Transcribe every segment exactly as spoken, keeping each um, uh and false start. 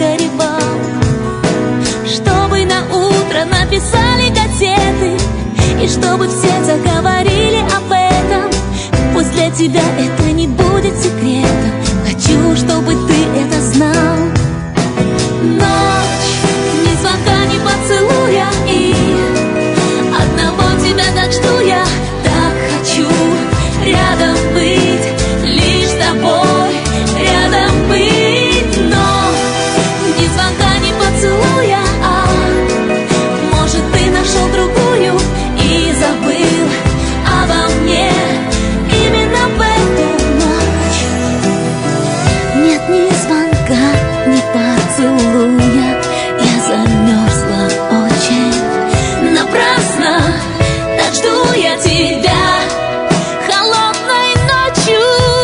погоревал, чтобы на утро написали газеты, и чтобы все заговорили об этом. Пусть для тебя это не будет секретом, хочу, чтобы ты это знал. Ночь, ни звонка, ни поцелуя, и одного тебя так жду я. Так хочу рядом быть, лишь с тобой рядом быть. Но ни звонка, ни поцелуя, а может, ты нашел другую и забыл обо мне именно в эту ночь. Нет ни звонка, ни поцелуя, я замерзла очень напрасно. Так жду я тебя холодной ночью.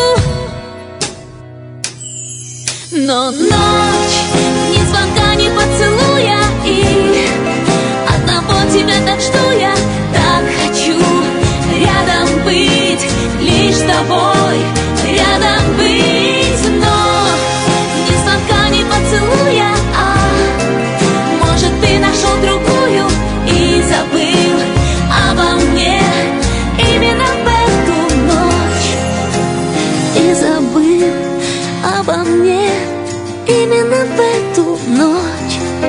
Но ночь, ни звонка, ни поцелуя, и одного тебя так жду я. Так хочу рядом быть, лишь с тобой рядом быть. Но ни звонка, ни поцелуя, а может, ты нашел другую и забыл обо мне именно в эту ночь. И забыл обо мне именно в эту ночь.